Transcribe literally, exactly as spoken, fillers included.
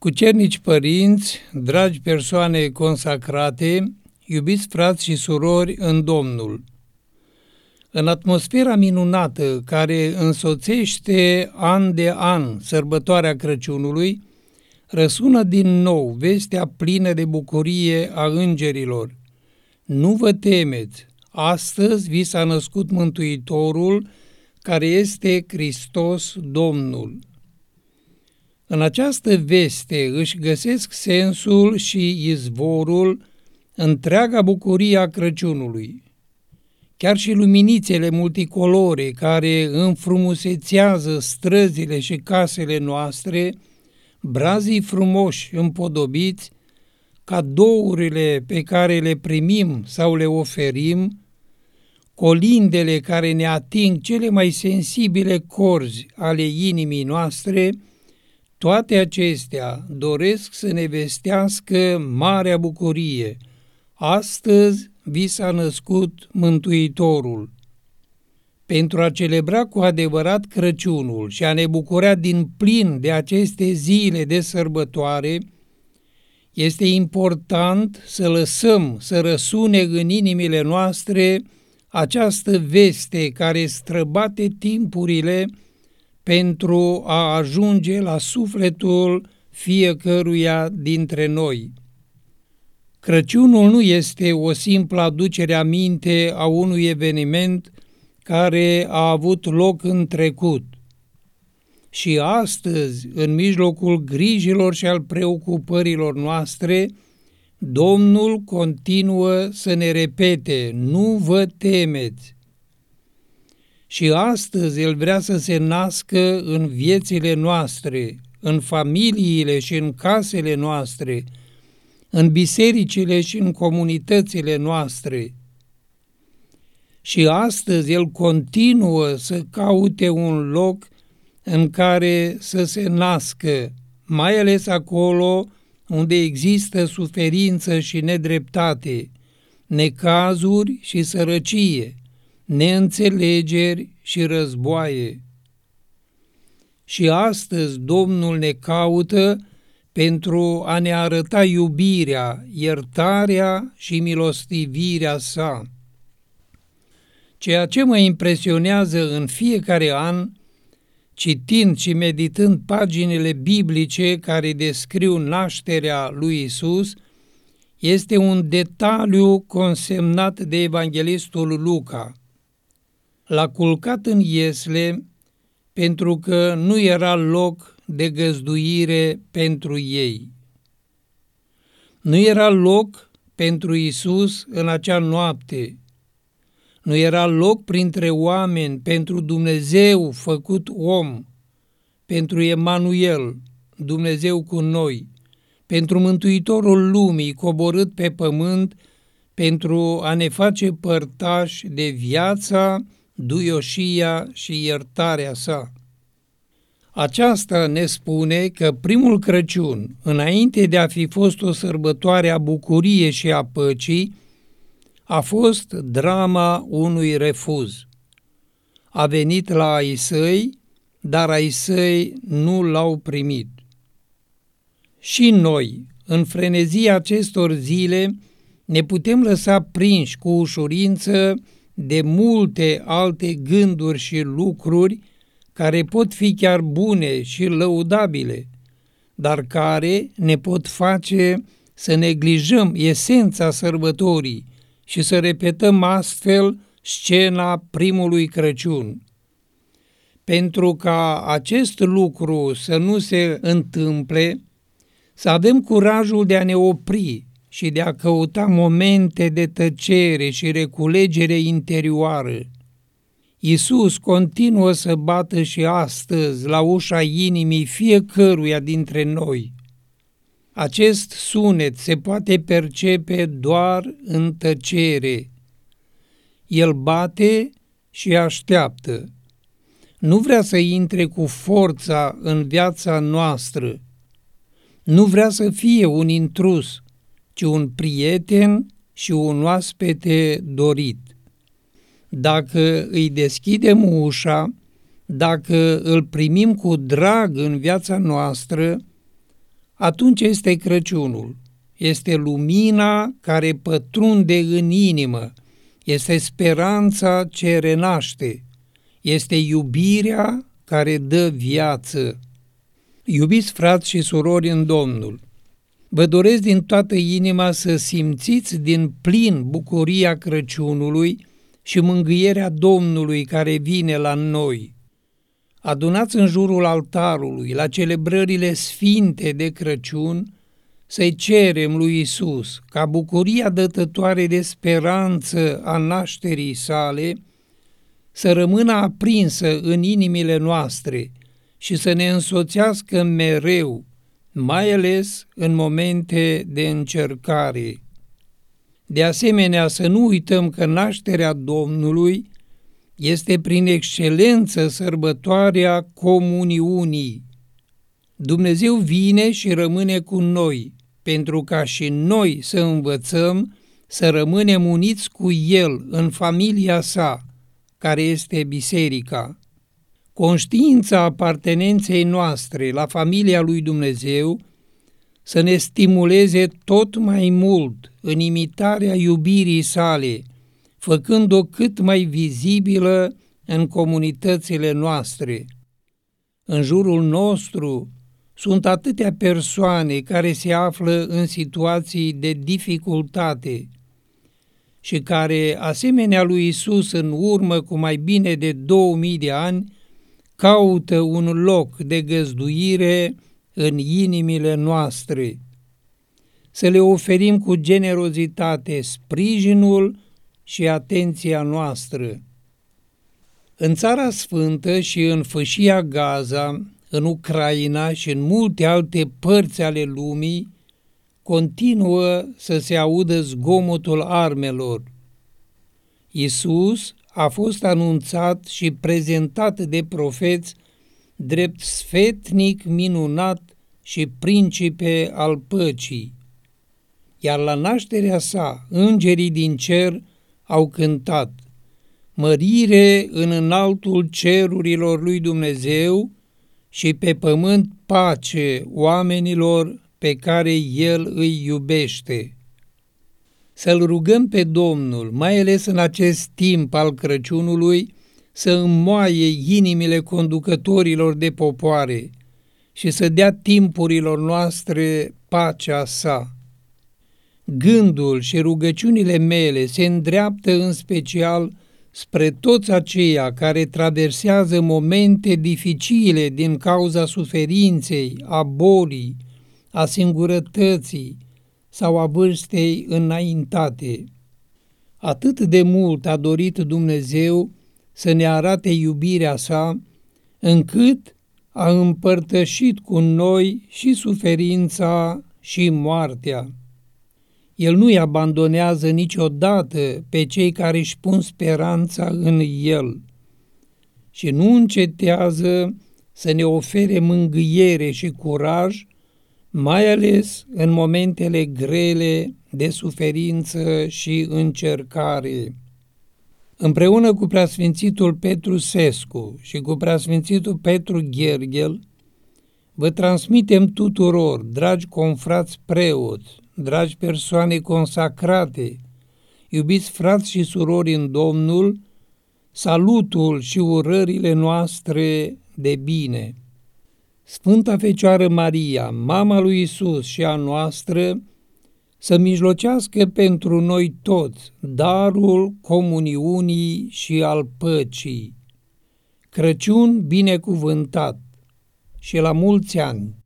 Cucernici părinți, dragi persoane consacrate, iubiți frați și surori în Domnul, în atmosfera minunată care însoțește an de an sărbătoarea Crăciunului, răsună din nou vestea plină de bucurie a îngerilor. Nu vă temeți, astăzi vi s-a născut Mântuitorul, care este Hristos Domnul. În această veste își găsesc sensul și izvorul întreaga bucurie a Crăciunului. Chiar și luminițele multicolore care înfrumusețează străzile și casele noastre, brazii frumoși împodobiți, cadourile pe care le primim sau le oferim, colindele care ne ating cele mai sensibile corzi ale inimii noastre, toate acestea doresc să ne vestească marea bucurie. Astăzi vi s-a născut Mântuitorul. Pentru a celebra cu adevărat Crăciunul și a ne bucura din plin de aceste zile de sărbătoare, este important să lăsăm să răsune în inimile noastre această veste care străbate timpurile pentru a ajunge la sufletul fiecăruia dintre noi. Crăciunul nu este o simplă aducere aminte a unui eveniment care a avut loc în trecut. Și astăzi, în mijlocul grijilor și al preocupărilor noastre, Domnul continuă să ne repete: nu vă temeți. Și astăzi El vrea să se nască în viețile noastre, în familiile și în casele noastre, în bisericile și în comunitățile noastre. Și astăzi El continuă să caute un loc în care să se nască, mai ales acolo unde există suferință și nedreptate, necazuri și sărăcie, neînțelegeri și războaie. Și astăzi Domnul ne caută pentru a ne arăta iubirea, iertarea și milostivirea sa. Ceea ce mă impresionează în fiecare an, citind și meditând paginile biblice care descriu nașterea lui Isus, este un detaliu consemnat de evanghelistul Luca. L-a culcat în iesle pentru că nu era loc de găzduire pentru ei. Nu era loc pentru Isus în acea noapte. Nu era loc printre oameni pentru Dumnezeu făcut om, pentru Emanuel, Dumnezeu cu noi, pentru Mântuitorul lumii coborât pe pământ pentru a ne face părtași de viața, duioșia și iertarea sa. Aceasta ne spune că primul Crăciun, înainte de a fi fost o sărbătoare a bucuriei și a păcii, a fost drama unui refuz. A venit la ai săi, dar ai săi nu l-au primit. Și noi, în frenezia acestor zile, ne putem lăsa prinși cu ușurință de multe alte gânduri și lucruri care pot fi chiar bune și lăudabile, dar care ne pot face să neglijăm esența sărbătorii și să repetăm astfel scena primului Crăciun. Pentru ca acest lucru să nu se întâmple, să avem curajul de a ne opri și de a căuta momente de tăcere și reculegere interioară. Iisus continuă să bată și astăzi la ușa inimii fiecăruia dintre noi. Acest sunet se poate percepe doar în tăcere. El bate și așteaptă. Nu vrea să intre cu forța în viața noastră. Nu vrea să fie un intrus, ci un prieten și un oaspete dorit. Dacă îi deschidem ușa, dacă îl primim cu drag în viața noastră, atunci este Crăciunul. Este lumina care pătrunde în inimă, este speranța ce renaște, este iubirea care dă viață. Iubiți frați și surori în Domnul, vă doresc din toată inima să simțiți din plin bucuria Crăciunului și mângâierea Domnului care vine la noi. Adunați în jurul altarului, la celebrările sfinte de Crăciun, să-i cerem lui Isus ca bucuria dătătoare de speranță a nașterii sale să rămână aprinsă în inimile noastre și să ne însoțească mereu, mai ales în momente de încercare. De asemenea, să nu uităm că nașterea Domnului este prin excelență sărbătoarea comuniunii. Dumnezeu vine și rămâne cu noi, pentru ca și noi să învățăm să rămânem uniți cu El în familia sa, care este biserica. Conștiința apartenenței noastre la familia lui Dumnezeu să ne stimuleze tot mai mult în imitarea iubirii sale, făcând-o cât mai vizibilă în comunitățile noastre. În jurul nostru sunt atâtea persoane care se află în situații de dificultate și care, asemenea lui Isus în urmă cu mai bine de două mii de ani, caută un loc de găzduire în inimile noastre. Să le oferim cu generozitate sprijinul și atenția noastră. În Țara Sfântă și în Fâșia Gaza, în Ucraina și în multe alte părți ale lumii, continuă să se audă zgomotul armelor. Isus a fost anunțat și prezentat de profeți drept sfetnic minunat și principe al păcii. Iar la nașterea sa, îngerii din cer au cântat: mărire în înaltul cerurilor lui Dumnezeu și pe pământ pace oamenilor pe care El îi iubește. Să-L rugăm pe Domnul, mai ales în acest timp al Crăciunului, să înmoaie inimile conducătorilor de popoare și să dea timpurilor noastre pacea sa. Gândul și rugăciunile mele se îndreaptă în special spre toți aceia care traversează momente dificile din cauza suferinței, a bolii, a singurătății sau a vârstei înaintate. Atât de mult a dorit Dumnezeu să ne arate iubirea sa, încât a împărtășit cu noi și suferința și moartea. El nu-i abandonează niciodată pe cei care își pun speranța în El și nu încetează să ne ofere mângâiere și curaj, mai ales în momentele grele de suferință și încercare. Împreună cu preasfințitul Petru Sescu și cu preasfințitul Petru Gherghel, vă transmitem tuturor, dragi confrați preoți, dragi persoane consacrate, iubiți frați și surori în Domnul, salutul și urările noastre de bine. Sfânta Fecioară Maria, Mama lui Isus și a noastră, să mijlocească pentru noi toți darul comuniunii și al păcii. Crăciun binecuvântat și la mulți ani!